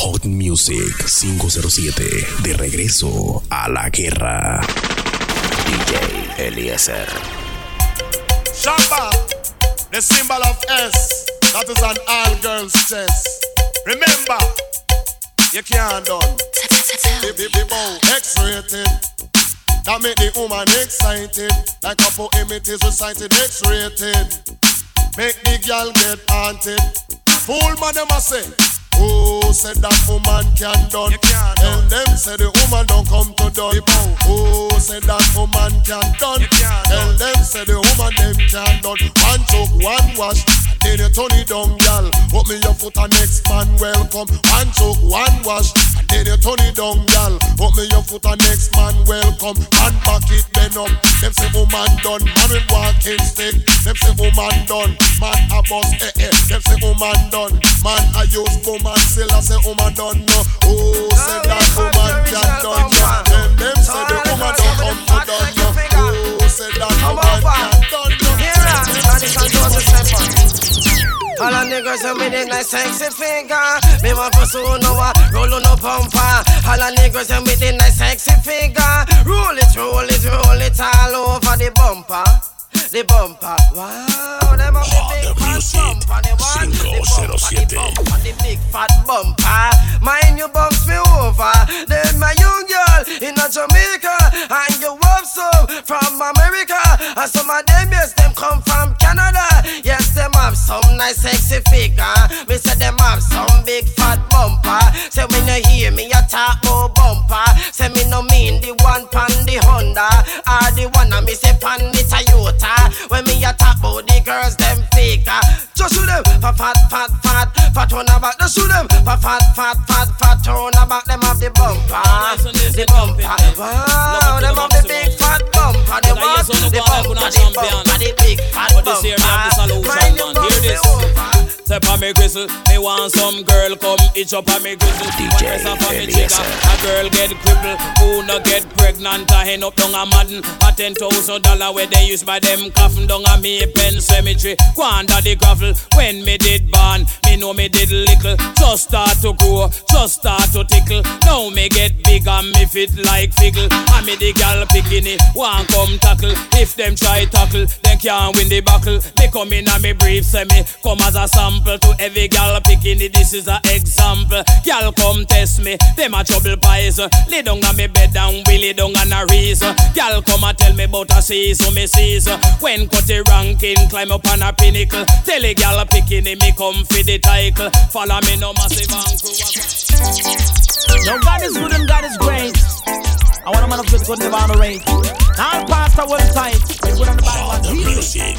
Hot Music 507, de regreso a la guerra. DJ Eliezer. Shamba, the symbol of S, that is on all girls' chest. Remember, you can't done. X-rated, that make the woman excited. Like a poem it is recited, X-rated. Make the girl get haunted. Fool man them a say, who said that woman can't done? Tell them say the woman don't come to done. Who said that woman can't done? Tell them say the woman them can't done. One choke, one wash, then you turn it down, girl. Put me your foot and next man welcome. One choke, one wash, then you turn it down, girl. Put me your foot and next man welcome. One pocket bend up, them say woman done. Man with walking stick, them say woman done. Man a boss, them say woman done. Man a use woman, still I say woman done. No, who said that woman can't done? Then them say the woman don't come to done. No, who said that woman can't done? All the niggas with the nice sexy figure. Me want to soon over, roll on no bumper. All the niggas with the nice sexy figure. Roll it all over the bumper. The bumper, wow, them up the big fat bumper. They want the big fat bumper. Mind you bumps me over. Then my young girl in a Jamaica, and you love some from America, and some of them yes them come from Canada. Yes, them have some nice sexy figure. Me say them have some big fat bumper. Say when you hear me you talk more bumper. Say me no mean the one pan the Honda, or the one I me say pan the Toyota. When me a talk about the girls, them fake. Just shoot them, fat on the back. Just shoot them, fat on the back. Them have the bumper, the bumper. Wow, them have the big fat bumper. They want the big fat bumper. Mind you bump me over. Step on me gristle, me want some girl come itch up on me gristle. DJ Eliezer. A girl get crippled, who no get pregnant, a hen up down a madden. A $10,000 where they use by them coffin down a me pen cemetery. Go under the gravel, when me did born, me know me did little. Just start to grow, just start to tickle. Now me get big and me fit like figgle. And me the gal bikini, want come tackle. If them try tackle, they can't win the battle. They come in and me brief, say me come as a sample. To every gal picking it, this is a example. Gal come test me, them a trouble pies. Lay down on me bed and we lay down on a reason. Gal come and tell me about a season, me season. When cut the ranking, climb up on a pinnacle. Tell a gal picking it, me come for the title. Follow me no massive ankle. No, God is good and God is great. I want a man of good, good, never on the rate. Now pastor will tight. You put on the bottom of Music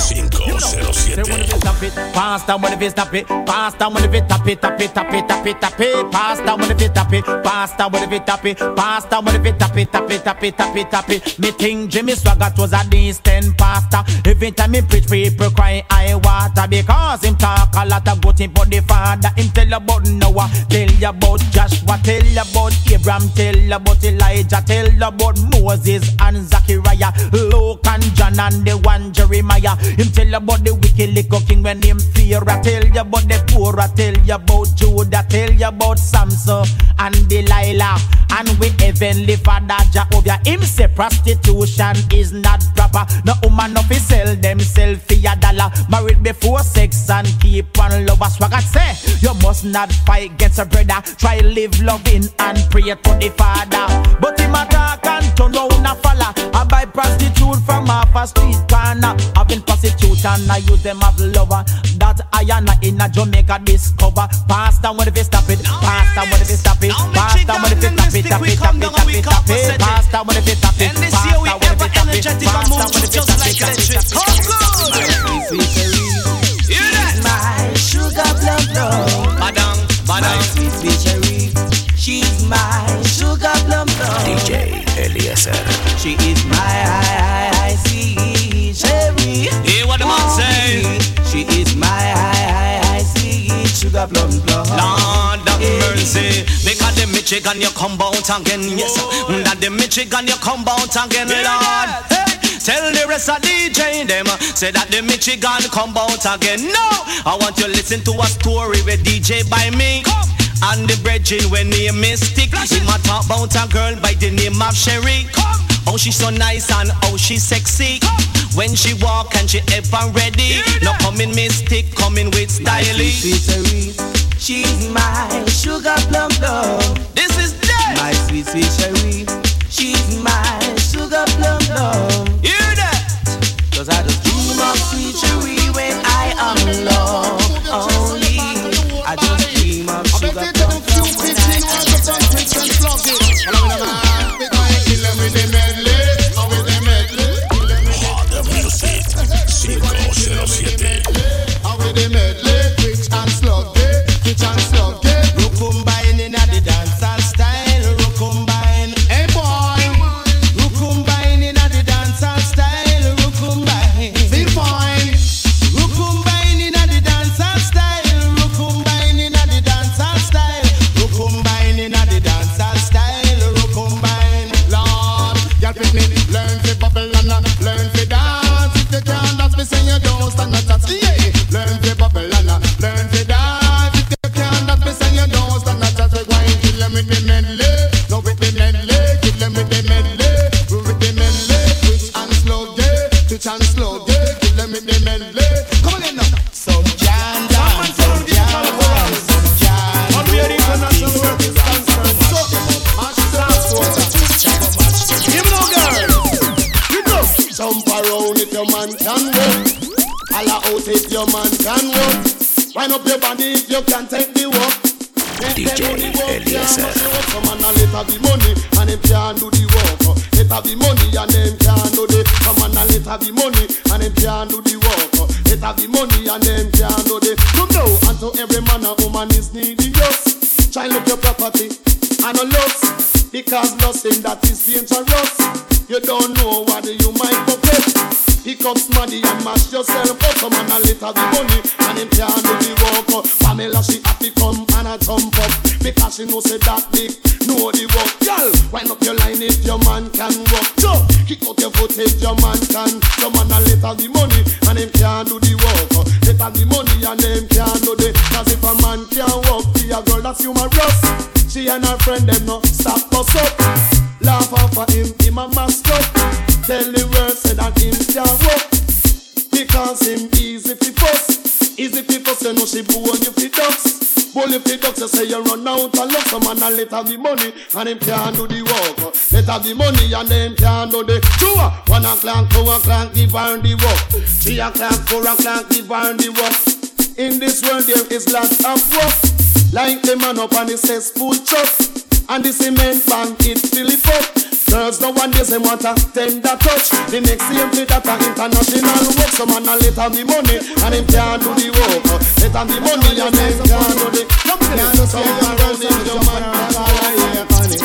507. Pastor when if stop it. Pastor when if tap it. Pastor when if tap it. Pastor when if tap it. Pastor when if tap it. Me think Jimmy Swaggart was a decent pastor. Every time he preach, people cry I water because him talk a lot about him but the father. Him tell about Noah, tell you about Joshua, tell you about Abraham, tell you about Elijah, tell you about Moses and Zachariah, Luke and John and the one Jeremiah. Him tell you about the wicked little king when him fear. I tell you about the poor, I tell you about Judah, tell you about Samson and Delilah. And we heavenly father Jehovah, him say prostitution is not proper. No woman no fi sell themself for a dollar. Married before sex and keep one lover. Swaggart say you must not fight against a brother. Try live loving and pray to the father. But him attack and turn round a falla. I buy prostitute from off a street corner. Having prostitute and I use them as lover. That I am in a Jamaica discover. Pastor when if stop it. Pastor when if stop it. Pastor when if stop it. Pastor when if stop it. And this year we ever energetic and move just like electric. Come good. Hear that? My sugar plum. Madam. Sweet sweet cherry. She's my sugar plum. DJ Eliezer. She is my sweet cherry. Hear what the man say. She is my sweet sugar plum. Lord have mercy. Because the Michigan you come out again. Yes, that the Michigan you come out again, Lord. Hey, tell the rest of DJ them say that the Michigan come out again. No, I want you to listen to a story with DJ by me. And the brethren when he mystic, he ma talk about a girl by the name of Sherry. Oh, she's so nice and oh, she's sexy. When she walk and she ever ready. No coming mystic, coming with styling. Sweet Sherry, she's my sugar plum love. This is dead. My sweet Sherry, she's my sugar plum love. Hear that? Cause I just dream of sweet Sherry when I am alone. Only I just dream of sugar plum love when I am alone. Wind up your body if you can take the walk. DJ Eliezer. Come on, let her be money and him can't do the work. Let her be money and him can't do the. Come on, let her be money and him can't do the work. Let her be money and him can't do the. Come now, and to every man and woman is needy. Just try look your property and no lust, because lusting that is dangerous. You don't know what you might forget. Pick up smarty and mash yourself up. Come on and let her be money and him can't do the work. Pamela she happy come and a jump up, because she know say that big know the work. Girl, wind up your line if your man can walk. So, kick out your foot if your man can. Come on and let her be money and him can't do the work. Let her be money and him can't do the. Cause if a man can't walk, be a girl that's humorous. She and her friend them no stop us up. Laugh off of him a mask up. Tell the world say that him can't walk, because him easy fi fuss. Easy fi fuss, you know she bone you fi ducks. Bull you fi ducks, you say you run out of luck. Some man a let her be money and him can't do the work. Let her be money and him can't do the. 1 o'clock, 2 o'clock, give her the work. 3 o'clock, 4 o'clock, give her the work. In this world there is lots of work, like the man up on the cesspool truck, and the cement bank it fill it up. Girls nowadays they want a tender touch. The next same play that a international work. Some man a let her be money and him can't do the work. Let her be money and him can't do the. Some around if your man can't do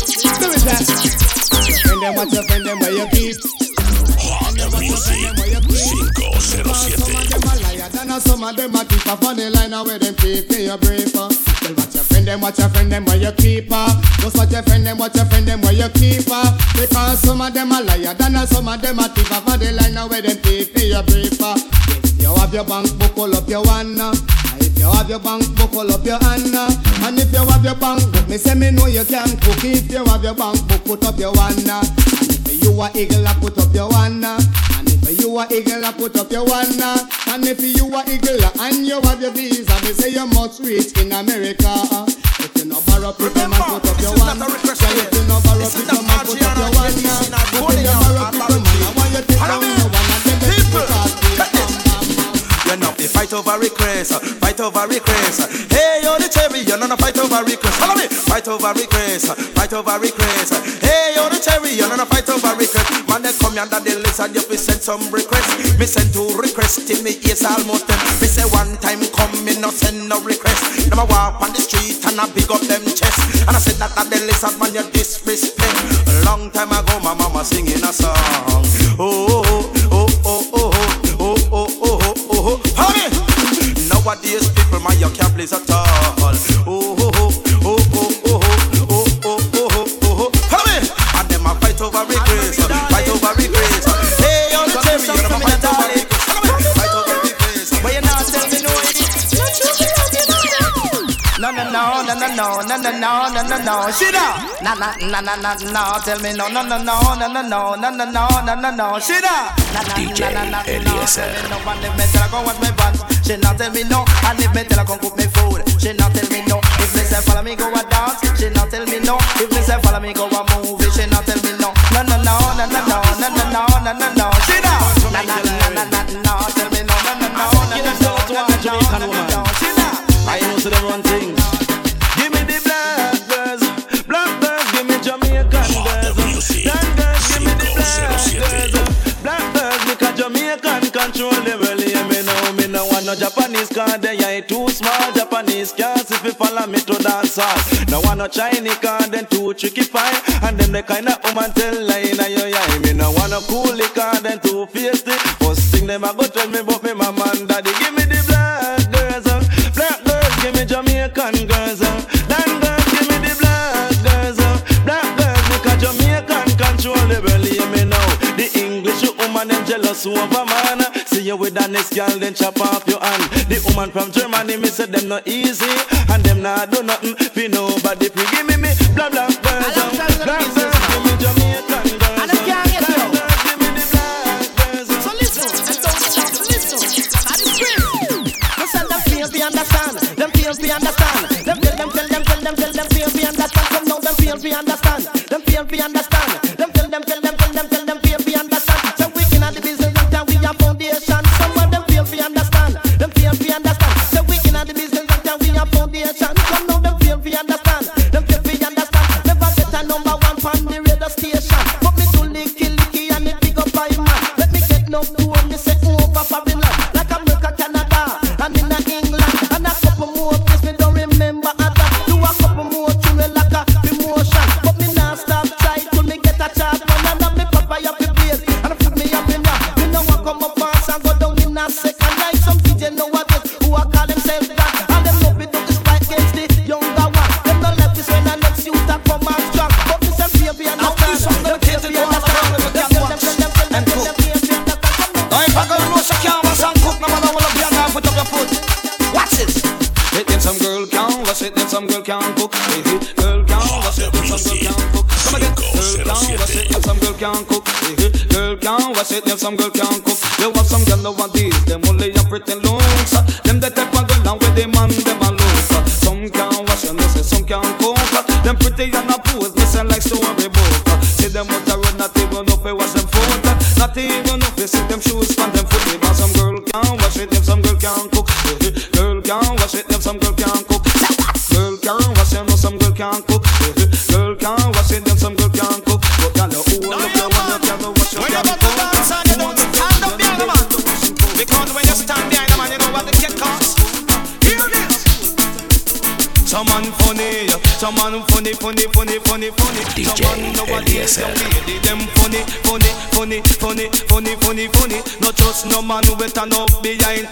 it. Friend them what you friend them where you keep. Music 507. Some of them a keep a funny line where them pay your brief. Well, watch your friend them where you keep her. Just watch your friend them where you keep her. Because some of them a liar, than some of them a thief. A funny line where them pay your brief. If you have your bank book, pull up your one. If you have your bank book, pull up your hand. And if you have your bank book, me say me know you can cook. If you have your bank book, put up your one. And if you a eagle, put up your one. And if you a eagle, put up your one. And if you a eagle and you have your visa, me say you must reach in America. If you no borrow, put them and put up your one. If you no borrow, put them and put up your one. If you no borrow, put them and I want you to take down your one. And then they put up you know they fight over request, fight over request. Hey, you're the cherry, you're not a fight over request. Follow me, fight over request, fight over request. Hey, you're the cherry, you're not a fight over request. Man, they come here and they listen, you fi send some requests. Me send 2 requests till me ears almost them. Me say 1 time come, me no send no request. Them a walk on the street and I big up them chest. And I said that they listen, man, you disrespect. A long time ago, my mama singing a song. Oh, oh, oh, oh, oh, oh, oh, oh, oh, oh. Honey, nowadays people, man, you can't please at all. Oh, oh, oh, oh, oh, oh, oh, oh, oh, oh, oh. Honey, and them a fight over regrets, fight over regrets. Hey, you're the cherry, you're gonna fight over regrets. Fight over regrets. But you're not telling me no. No, no, no, no, no, no, no, no, no, no, no, no, no. She da. Na na na na na na. Tell me no, no, no, no, no, no, no, no, no, no, no, no, no. She da. DJ Eliezer. No one if me tell her come wash my pants, she not tell me no. And if me tell her come cook me food, she not tell me no. If me say follow me go a dance, she not tell me no. If me say follow me go a movie, she not tell me no. No, no, no, no, no, no, no, no, no, no, no, no. She da. Na na na na na na. Tell me no, no, no, no, no, no, no, no, no. She da. I know to them one thing. Give me the black girls, give me Jamaican girls. Black girls, give me the black girls. Black girls, because Jamaican control them really. Me no want no Japanese cause they ain't too small. Japanese can't if you follow me to dance hall. No want no Chinese cause they too tricky fine. And them the kind of woman tell lie in your eye. Me no want no coolie cause they too feisty. First thing them a go tell me about me mama and daddy. Give me the black girls, black girls, give me Jamaican girls. Dan girls, give me the black girls, black girls, because Jamaican control the belly. Me know the English woman them jealous over man. See you with a nice girl, then chop off your hand. The woman from Germany, me say them not easy, and them not do nothing for nobody. Free give me blah blah girls, black girls, give me Jamaican girls. And I can't get you. Give me the black girls. So listen, and don't stop, listen. And it's real. Listen, them feel we understand. Them feel we understand. Them feel we understand. Come now, them feel we understand. Them feel we understand. Them feel we understand. So we in the business long time we have foundation. Some of them feel we understand. Them feel we understand. So we in the business long time we have foundation. Come now, them feel we understand. Them feel we understand. Never get a number one on the radio station. But me do licky and it big up by man. Let me get no tour, me say over foreign land. Like America, Canada, and in England. And a couple more places me don't remember other. Do a couple more tune like a promotion. But me not stop try till me get a chart. And I'm me papa up the place. And I put me up in ya. Me know I come up fast and go down in a second. Like some DJ nowadays who a call themselves that. And them love it up despite against the younger one. Them no left this when the next youth a come and strong. But me say fear we understand. Them fear we understand. If I go to Rosa Canvas and cook, no matter what up here now, put up your foot. Watch this. It then some girl canvas, it then some girl can cook. Girl canvas, it then some girl can cook. Come again. Girl canvas, it then some girl can cook. Girl canvas, it then some girl can cook. There was some girl nowadays, them only have pretend looks. Them that type of girl now with them man, them a look. Some can wash and say some can cook. Them pretty and a pose, listen like storybook. See them out the road, not even know if they wash them foot. Not even if they see them shoes from them foot. Because some girl can wash it, them some girl can cook. Girl can wash it, them some girl can cook. Girl can wash it, no some girl can cook. Girl can wash it, them some girl can cook. But can you hold up your one, you can wash your can cook. You don't stand up behind the man. Because when you stand behind the man, you know what the kick costs. Hear this. Some man funny, some man funny. DJ Eliezer. Them funny. No trust no man who turn up behind.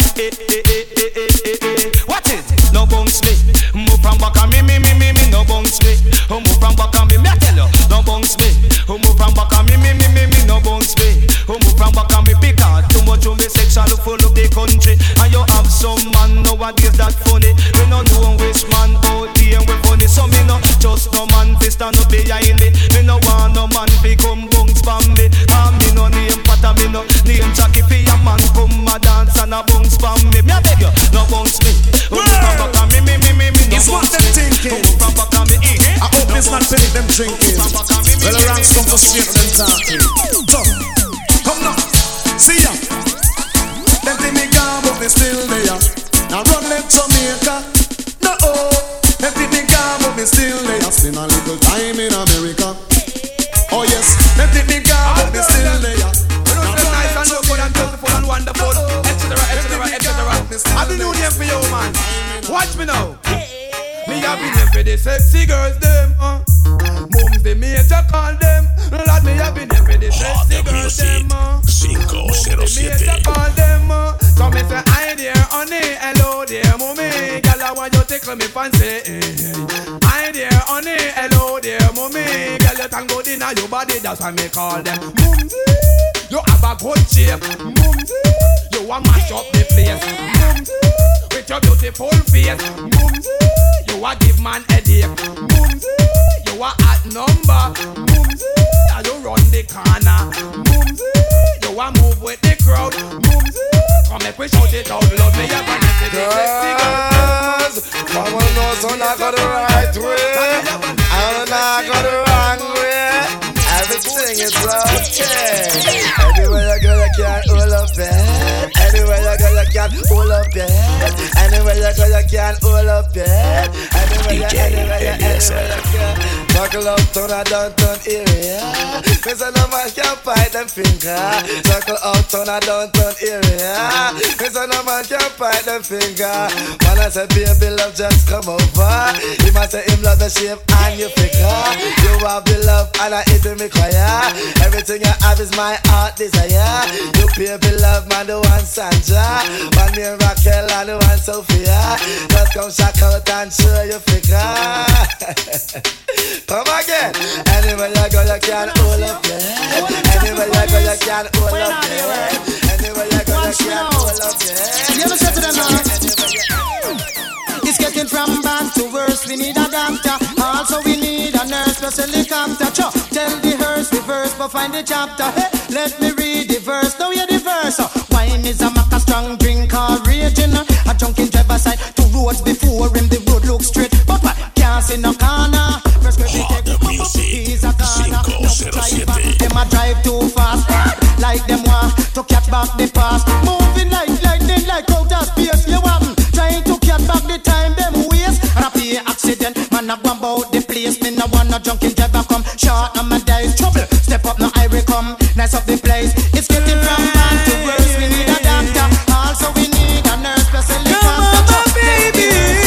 What it? No bounce me. Move from back and me. No bounce me. Move from back and me. I tell you. No bounce me. Move from back and me. No bounce me. Move from back and me. Because too much of me sexual full of the country. And you have some man nowadays that funny. We no know which man out there we funny. So me no just no man fi stand up behind me. Me no want no man fi come bounce from me. And me no name Pata, me no name Jackie fi a man come a dance and a bounce from me. Me a beg you, no bounce me. Move from back and me. No It's what them thinking. Move from back and me. I hope it's not fake them drinking. Well, around some for straight them talking. Come now, see ya. Them think me gone, but me still there. Now run left Jamaica. No, them think me gone, but me still there. Spend a little time in America. Oh yes, them think me gone, but me still there. Nice and good and beautiful and wonderful, etc. I've been doing here for you, man. Watch me now. Me have been here for the sexy girls, them. Mums the major call them. Lord, me have been here for the sexy girls, them. Mums the major call them. So me say, hi there, honey, hello there, mommy. Girl, I want you to tickle me fancy. Hi there, honey, hello there, mommy. Girl, you tango in your body, that's why me call them. Mums, you have a good shape. Mums, you want mash up the place. Mums, with your beautiful face. Mumsy, you a give man headache. Mumsy, you a hot number. Mumsy, you run the corner. Mumsy, you a move with the crowd. Mumsy, come make we shout it out. Love me, you're gonna see the girls, come on, no, so not go the right way. I'm not go the wrong way. Everything is okay. Anywhere you go, you can't hold up it. Anywhere you go, you can't hold up it. Anywhere you go, you can't hold up it. Anywhere you go. Circle uptown and downtown area. Cause no man can fight them finger. Circle uptown and downtown area. Cause no man can fight them finger. Man I say baby love just come over. He must say him love the shape and your figure. You have the love and I eat me choir. Everything you have is my heart desire. You baby love man the one Sandra. Man name Raquel and the one Sophia. Just come shock out and show your figure. Come again. Anywhere you go, you can hold up there. Anywhere you go, you can hold up there. Anywhere you go, you can hold up there. You ever say to them now? It's getting from bad to worse. We need a doctor. Also we need a nurse plus helicopter. Tell the hearse the verse, but find the chapter. Hey, let me read the verse. Now hear the verse. Wine is a maca strong drink or raging. A drunken driver side 2 roads before him. The road looks straight, but what can't see no corner. He's a corner. Them a drive too fast, like them want to catch back the past. Moving like lightning, like outer space. You want trying to catch back the time them waste. And a play accident, man a go about the place. Me no want no junkie driver come short on my dice. Trouble, step up no highway come, nice up the place. It's getting from bad to worse. We need a doctor, also we need a nurse plus a helicopter. Come on, baby.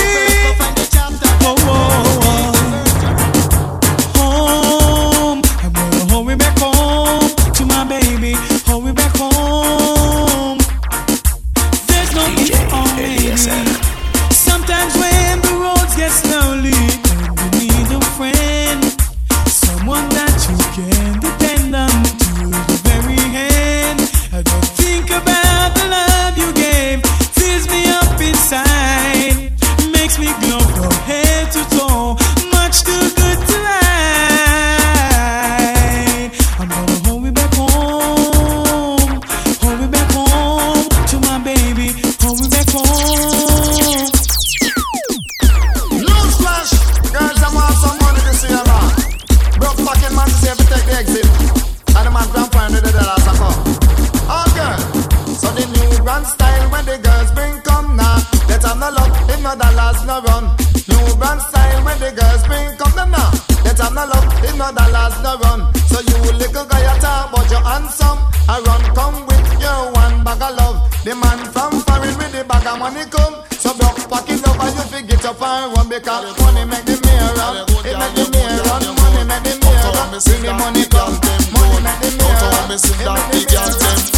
Sometimes when the roads get slowly and you need a friend, someone that you can depend on to the very end. I don't think about the love you gave, fills me up inside, makes me glow from head to toe, much too good to lie. I'm gonna hold me back home, hold me back home to my baby, hold me back home. Girls, I want some money to see a man. Broke fucking man to see if you take the exit. And the man can find the dollars a come. Oh girl, so the new brand style when the girls bring come now. Let them no love, if no dollars no run. New brand style when the girls bring come them now. Let them no love, if no dollars no run. So you little guy you talk but you handsome. I run come with your one bag of love. The man from foreign with the bag of money come. So broke pocket up and you forget your fire one because money make the mirror run. It make the mirror run. Money make the mirror run. See the money come. Money make the mirror run. It make the mirror run.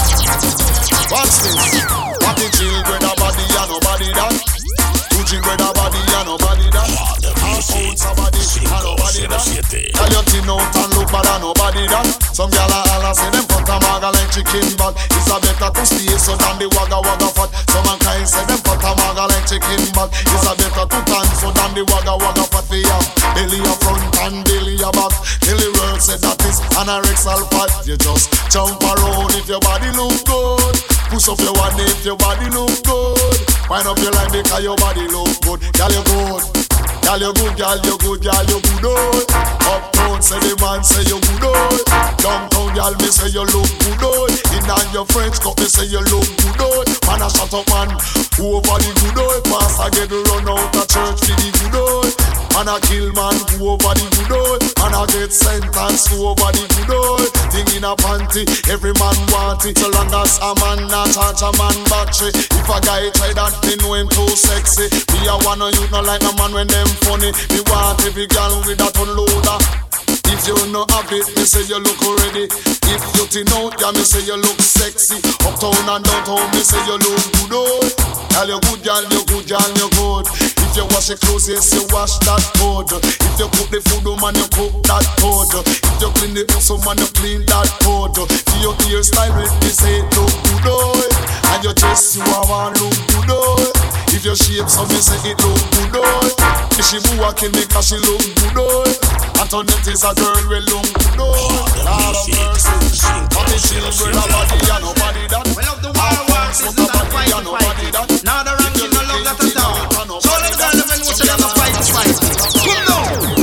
Watch this. What the children a body and nobody that. Two children a body and nobody that. Half ounce a body and nobody that. Tell your tin out and look bad and nobody that. Some gyal a holla say them cut a maga like chicken bag. It's a better to stay so than the wagga wagga fat. Some mankind say them cut a maga like chicken bag. It's a better to tan so than the wagga wagga fat for ya. Belly a front and belly a back. Till the world say that is anorexal fat. You just jump around if your body look good. Push up your one if your body look good. Wind up your line because your body look good. Girl you good. Girl you good, girl you good, girl you good oh. Uptown say the man say you good oh. Downtown girl me say you look good oh. In on your French cup me say you look good oh. Man a shut up man, who over the good oh. Pastor get to run out of church for the good oh. Man a kill man, who over the good oh. Man a get sentenced, who over the good oh. Thing in a panty, every man want it. So long as a man not charge a man battery. If a guy try that, me know him too sexy. Me a wanna you no like a man when them funny. Me want every girl with that unloader. If you no have it, me say you look ready. If you tin out, yeah, me say you look sexy. Uptown and downtown, me say you look good oh. Girl you good, girl you good, girl you good. If you wash your clothes, yes, you wash that code. If you cook the food, man, you cook that code. If you clean the house, man, you clean that code. For your hairstyle, when they say look good, oh. And your dress, you want look good, oh. If your shape, some you say it look good, oh. If she walking, make her she look good, oh. Antoinette is a girl with long good, oh. Lord of mercy, but the children are body and nobody that. Well, of the wild world, this is not fight to fight. Now the ranking, no love that is down. So let the girl them know say them a fight to fight. Come down.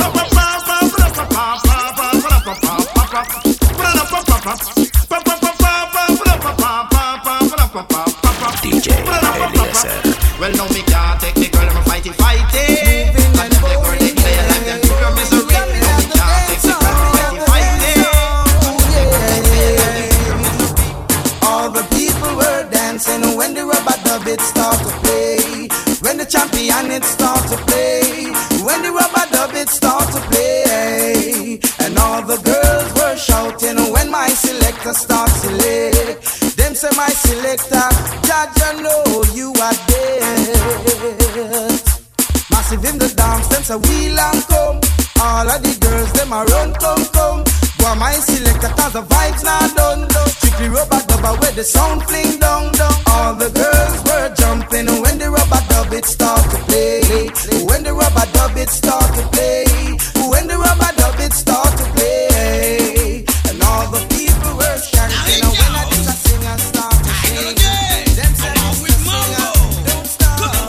DJ Eliezer. Well, no, me can't take the girl, I'm fighting. And them the girl, they play like them keep your misery. No, me can't take the girl, I'm fighting. All the people were dancing when the rubber dub it start to play. When the champion it start to play. When the rubber dub it start to play. And all the girls were shouting when my selector starts to select. Them say my selector, Judge, you know you are dead. Massive in the dance, them say we long come. All of the girls, them a run, come. Boy, my selector, cause the vibes not done. Strictly rubber dubber where the sound fling down. All the girls were jumping when the rubber dub it start to play. When the rubber dub it start to play. When the rubber dub it start to play. And all the people were chanting when I did a singer start to sing. Them say this singer don't stop.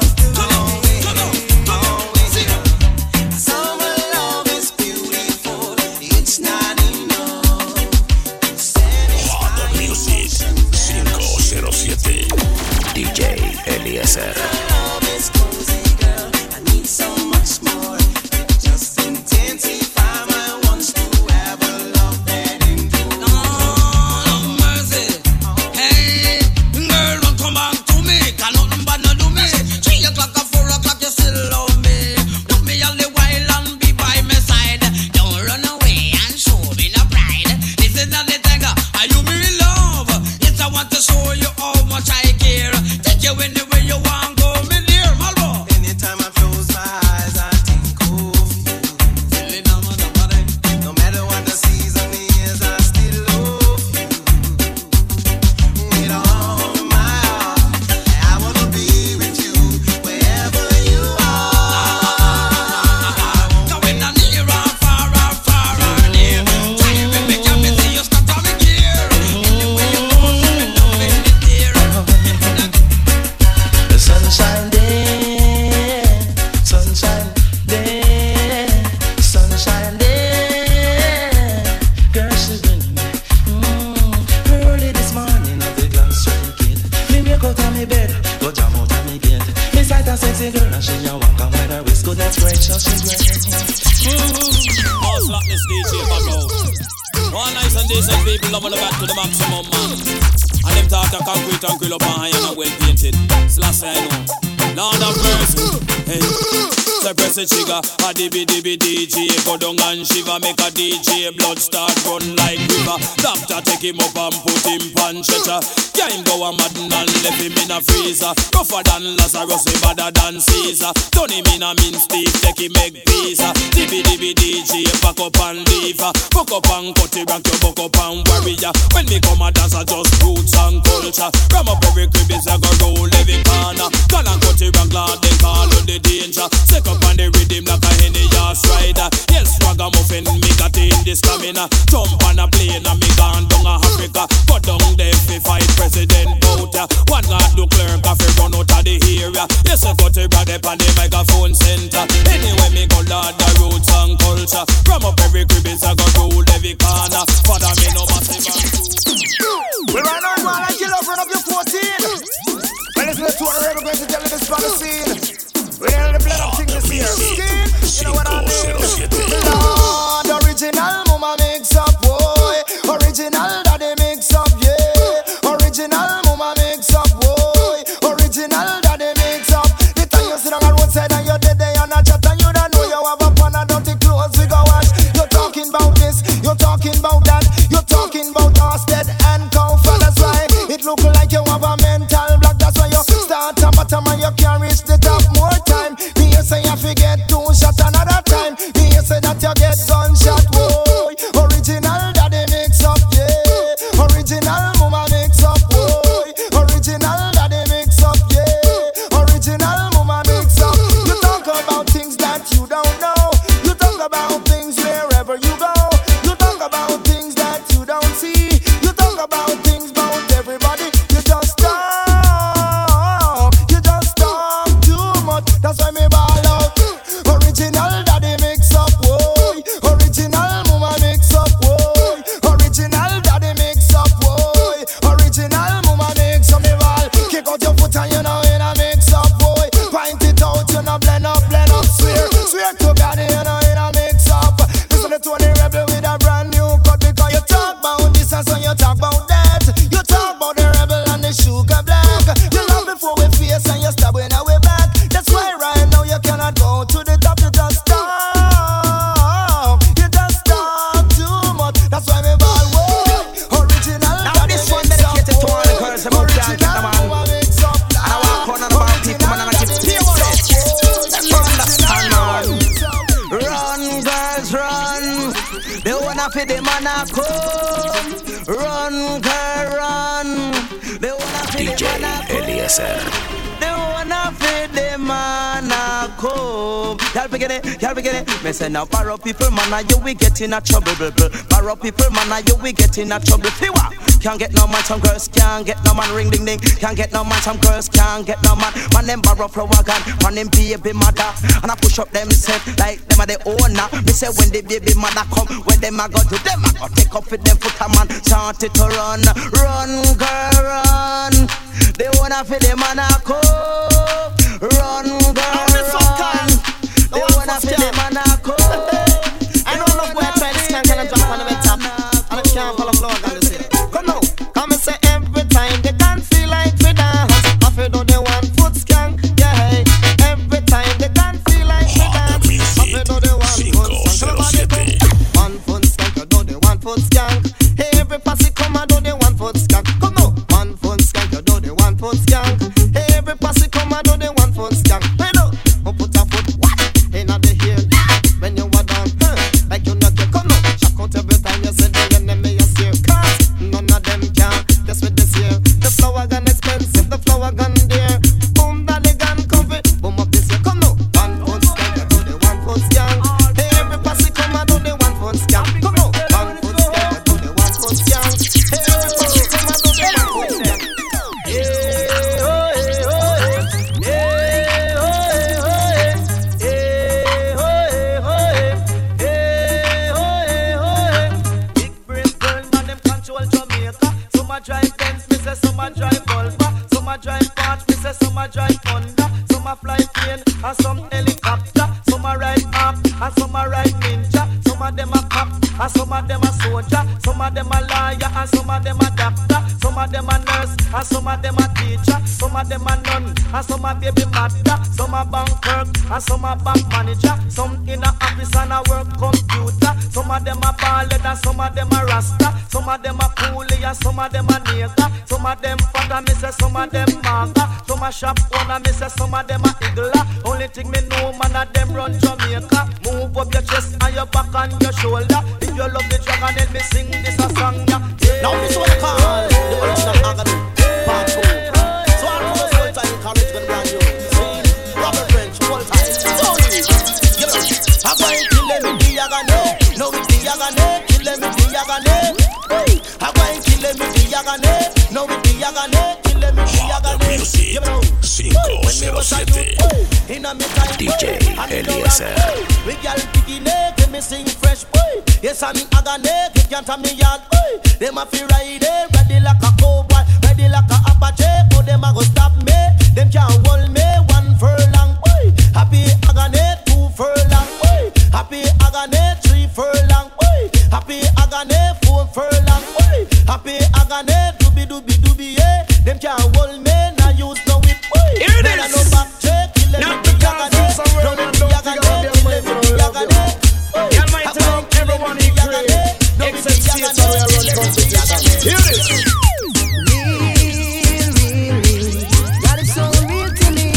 Summer love is beautiful. It's not enough. Hot Music 507. DJ Eliezer. Dibby DJ, go down and shiver, make a DJ blood start run like river. Doctor take him up and put him pan stretcher. Yeah, him go a madden and left him in a freezer. Rougher than Lazarus, better than Caesar. Turn him in a mince beef, take him egg pizza. Dibby DJ, pack up and leave. Buck up and cut it back, you buck up and warrior. When me come a dance, I just roots and culture. Ram up every crib, it's like a roll every corner. Call and cut it back, glad they call on the danger. Stick up on the rhythm like a henny ass rider. Yes, ragamuffin, me got in the stamina. Jump on a plane and me gone down a Africa. Go down there fi fight President Bouta. One guard do clerk fi run out of the area. Yes, I got it right up on the microphone center. Anyway, me go Lord the roots and culture. From up every crib is a go rule every corner. Father me no massive and we right now, man, I kill up, run up your 14. When listen to what we're going to tell you this for the scene. We ain't the blood of things this year. Skin, you know what I mean? Lord, original mama mix up, boy. Original daddy mix up, yeah. Original mama mix up, boy. Original daddy mix up. The time you sit on the roadside and you're dead there and a chat and you don't know you have a pan Everybody you know in a mix up. Listen to the rebel with a brand new cut. Because you talk about this and so you talk about that. You talk about the rebel and the sugar black. You love before we face and you stab when we back. That's why right now you cannot go to the top. You just stop. You just stop too much. That's why we ball way. Original. Now this one dedicated to all the girls about can't get the man. And I walk on and about people and I give pure understand man. Run girls run. They wanna feed the man a come. Run girl run. They wanna feed the man a come. DJ Eliezer. They wanna feed the man a come. Y'all begin it. Me say now borrow people man, you we get in a trouble. Borrow people man, you we get in a trouble. Fiwa. Can't get no man, some girls can't get no man. Ring ding ding. Can't get no man, some girls can't get no man. Man them borrow flower gun, man them baby mother. And I push up themself like them are the owner. Me say when the baby mother come, when them a go to them, I go take up with them foot a man. Start it to run, run girl run. They wanna feel the man a come. Run girl run. They wanna feel the man a come. I don't know where I try this can't and drop on the top. And I can't follow floor on this here. Come now, come and say every time they can't feel like we dance. I feel though they want foot skank, yeah. Every time they can't feel like we dance. I feel though they want foot skank. One foot skank, you know they want foot skank. Hey, every posse come and do they want foot skank. Come now, one foot skank, you know they want foot skank. Hey, every posse come and do they want foot skank. Hey, no, who put a foot what? In the heel. When you are down, like you not get come now. Shock out every time you say the enemy is here. Cause none of them can. That's what this year. The flower gun expensive, the flower gun dear. Boom, dolly gun cover. Boom up this year. Come now. One foot skank, you do the one foot skank. Hey, every posse come and do the one foot skank. Come now. One foot skank, you do the one foot skank. Hey, every posse come and do the one foot skank. Drive Benz, me say some a drive Volvo. Some a drive Porsche, me say some a drive Honda. Some a fly plane and some helicopter. Some a ride map and some a ride ninja. Some of them a cop and some of them a soldier. Some of them a lawyer and some of them a doctor. Some of them a nurse and some of them a teacher. Some of them a nun and some a baby mother. Some a bank clerk and some a bank manager. Some in a office and a work computer. Some of them a ballad and some of them a rasta. Some of them a coolie and some of them a nigga. Some of them father, me say some of them manga. Some a shop owner, me say some of them a igla. Only thing me know, man, of them run Jamaica. Move up your chest and your back and your shoulder. If you love the dragon, let me sing this a song, yeah. Now this what I call the original agony. Part 2. So I'll come as well time, college gonna brand new. See, Robert French, full time. Tony, you know, I'm going to kill them with the agony. No, with the agony, kill them with the agony. I'm going to kill them with the agony. No, with the agony, kill them with the agony. You know, 507 DJ Eliezer. We gal picking it, let me sing fresh boy. Yes, I'm in agony, you can't tell me yard boy. Them a fi ride it, ready like a cowboy, ready like a Apache. Oh, them a go stop me, them can't hold me. 1 furlong boy, happy agony, 2 furlong boy, happy agony, 3 furlong boy, happy agony, 4 furlong boy, happy agony, dooby dooby dooby yeah. Them can't hold me, now use no whip boy. Here it is. No back check, kill them with the agony, no with the agony, kill them with the agony. The Almighty love everyone in grace. Except Satan, we are running competition. Here it is. God is so real to me.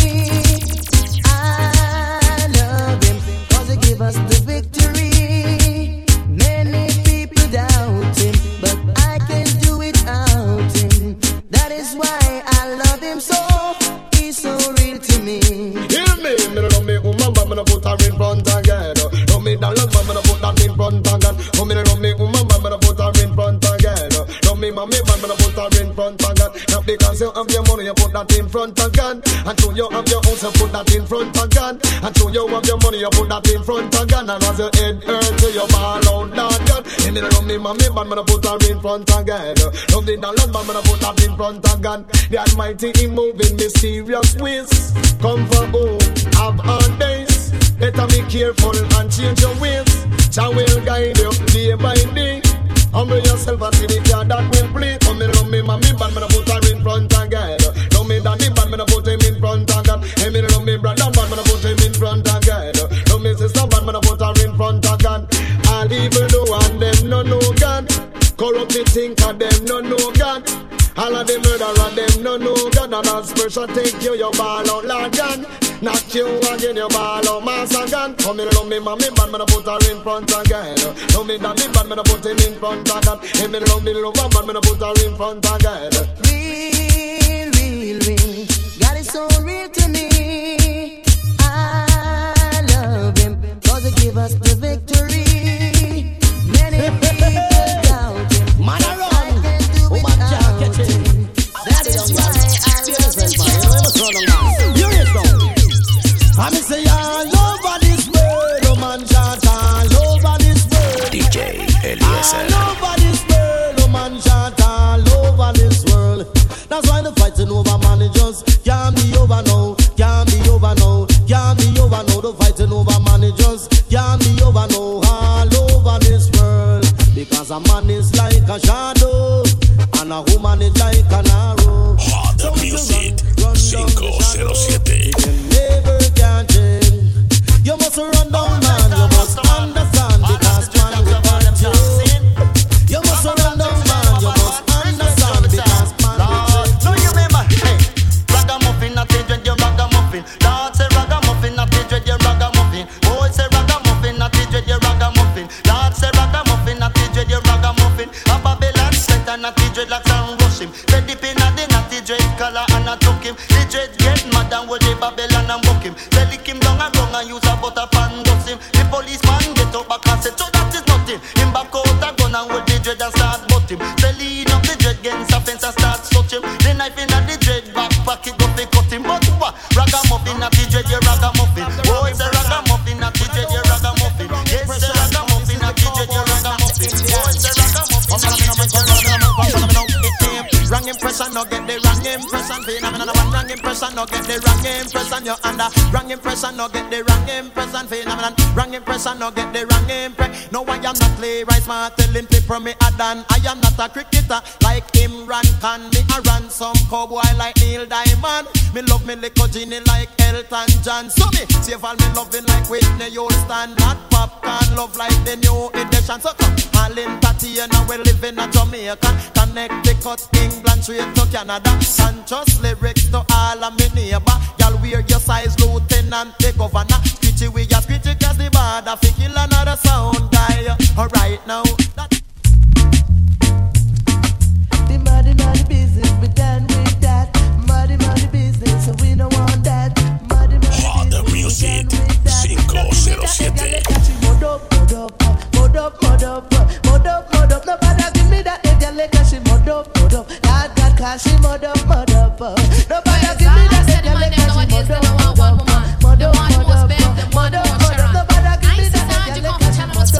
I love Him 'cause He give us the victory. Many people doubt Him, but I can do it without Him. That is why I love Him so. He's so real to me. Hear me, me love me woman, but me no put her in front again. Love me darling, but me no put that in front again. Oh, me love me woman, but me no put her in front again. Love me mommy, but me no put her in front again. Not because you have your money, you put that in front again. And so you have your house, you put that in front again. And so you have your money, you put that in front again. And as your head hurts, you ball out that gun. And me love me mommy, but me put her in front again. Love the dollar, but me put that in front again. The Almighty He moving mysterious ways. Come for home, have hard days. Better be careful and change your ways. Jah will guide you day by day. Humble yourself and see the car that will play. Come me love me mommy, but me put her in front again. Love me daddy, but me put him in front again. Hey, me love me brother, but me put him in front again. Love me sister, but me put her in front again. All evil do and them no know God. Corrupted thinker, them no know God. All of the murderer, them no know God. And as pressure take you, you ball out Lord God. Knock you again, you ball out mass again. Come in, love me mommy, but me put her in front again. Love me daddy, but me put him in front again. Hey, me love me lover, but me put her in front again. Real, real, real. God is so real to me. I love Him, 'cause He give us the victory. Many people doubt Him. Man around. Oh my God, catch it. That is why I love Him. You hear so? I say all over this world, oh man, shout all over this world. DJ Eliezer. All over this world, oh man, shout all over this world. That's why the fighting over managers can't be over now, can't be over now, can't be over now. The fighting over managers can't be over now, all over this world. Because a man is like a shadow and a woman is like an arrow. The music 507. Never can change. You must run down, man. You must understand because man will hurt you. You must run down, man. You must understand because man will hurt you. No, you remember, hey, ragamuffin, not dread your ragamuffin. Lord say ragamuffin, not dread your ragamuffin. Boy say ragamuffin, not dread your ragamuffin. Lord say ragamuffin, not dread your ragamuffin. A Babylon sweater, not dread like some rush him. Red dip in a the natty dread color and a took him. The dread get mad and will the Babylon and book him. They lick him down and wrong and use a butter pan dust him. The policeman get up back and say, so that is nothing. Him back out a gun and will the dread and start butt him. They lead up the dread against a fence and start touch him. The knife in a the dread back pocket go fi cut him. But what? Ragamuffin at the dread, you ragamuffin. Oh, it's a ragamuffin at the dread, you ragamuffin. Yes, it's a ragamuffin at the dread, you ragamuffin. Oh, it's a ragamuffin. Wrong impression, no get the wrong impression. Phenomenon, wrong impression, no get the wrong impression. You're under wrong impression, no get the wrong impression. Phenomenon, wrong impression, no get the wrong impression. No, I am not playwright, smart, telling people me a dan. I am not a cricketer like Imran Khan. Me a run some cowboy like Neil Diamond. Me love me little Ginny like Elton John. So me save all me loving like Whitney Houston. Not popcorn, love like the new edition. So come, all in Tatiana, we live in a Jamaica. Connecticut, England, straight to Canada. Conscious lyrics to all of me neighbor. Y'all wear your size, lieutenant, the governor. Screechy, we are screechy cause the border fi kill another sound guy. Alright now. The muddy business, we done with that. Muddy business, so we don't want that. Muddy The music 507. Mod up. Nobody give me that if you like she mod up. God, cause she mod up. Nobody give me that if you like she mod up. Mod up. Nobody give me that if you like she mod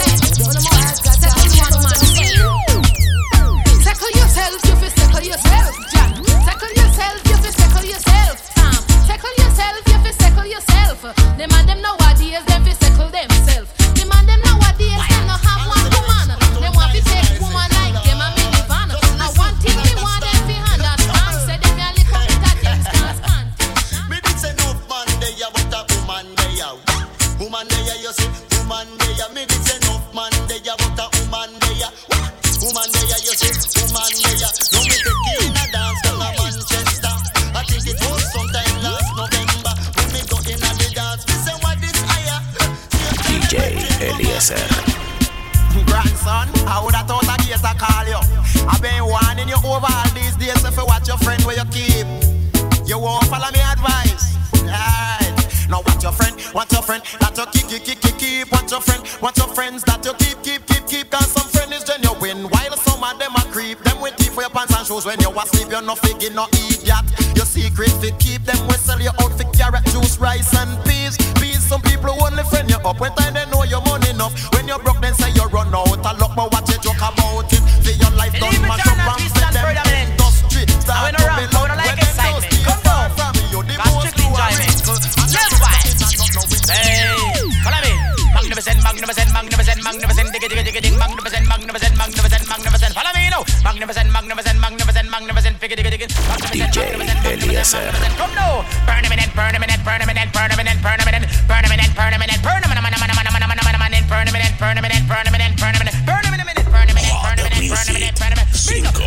up. Settle yourself, you fi settle yourself, Jack. Settle yourself, you fi settle yourself, Tom. Settle yourself, you fi settle yourself. Them and them nowadays, them fi settle themselves. Them and them nowadays, them no have one woman. Them want fi take woman like them a minivan. I want thing me want them fi understand. Say them a little bit of things can't stand. Me did say no man they a but a woman they a. Woman they a, you see, woman they a. Me did say no man they a but a woman they a. Woman they a, you see, woman they a. No me take you in a dance down a Manchester. I think it was sometime last November when me go in a the dance. Me say what this higher. DJ Eliezer. Grandson, I would have thought I'd get a call you. I've been warning you over all these days if you watch your friend where you keep. You won't follow me advice. Right. Now watch your friend that you keep. Watch your friends that you keep. Cause some friend is genuine while some of them are creep. Them with deep for your pants and shoes when you was sleep. You're not figgy, no idiot. Your secret fi keep them. We sell you out for carrot juice, rice and peas. Some people only friend you up when time they know your money enough. When you're broke, then say you run out a lot, but watch it, joke about it. See your life don't mash up and set them industry. Start to build up when them those things start from you. The most to a wrinkle. Hey, follow me. Magnificent, magnificent, magnificent, magnificent, digga, digga, digga, ding, magnificent, magnificent, magnificent, magnificent. Follow me now. Magnificent, magnificent, magnificent, magnificent, digga, digga, digga. DJ Eliezer. Come now. Burn a minute, burn a minute, burn a minute, burn a minute, burn a minute, burn a minute, burn a minute, burn a minute, burn a minute, burn a minute, burn a minute, burn a minute, burn a minute, burn a minute, burn a minute, burn a minute, burn a minute, burn a minute, burn a minute.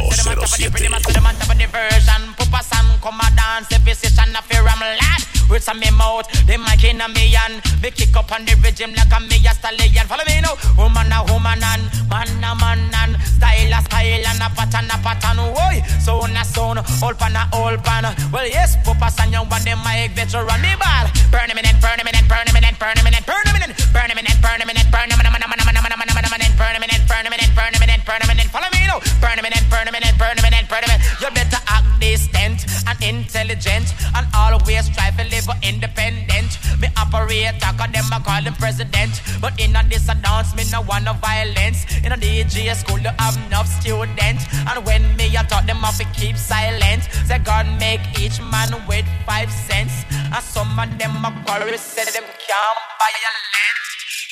507. Version, Pupa San, come a dance, the position of your lad. With some me mouth, the mic in a me and me kick up on the rhythm like a me a stallion. Follow me now, woman and man a man and style a style and a pattern. Oi, sound a sound, all pan a all pan. Well yes, Pupa San, you want the mic better run the ball. Burn a minute, burn a minute, burn a minute, burn a minute, burn a minute, burn a minute, burn a minute, burn a minute, burn a minute, burn a minute, burn a minute, burn a minute, burn a minute. Follow me now, burn a minute, burn a minute, burn a minute, burn a minute. You better act distant and intelligent and always strive to live independent. Me operator, cause them I call him president. But in a this a dance, me no want no violence. In a DJ school, you have enough students. And when me I taught them off to keep silent. Say God make each man with 5 cents. And some of them a quarry say them can't buy a land.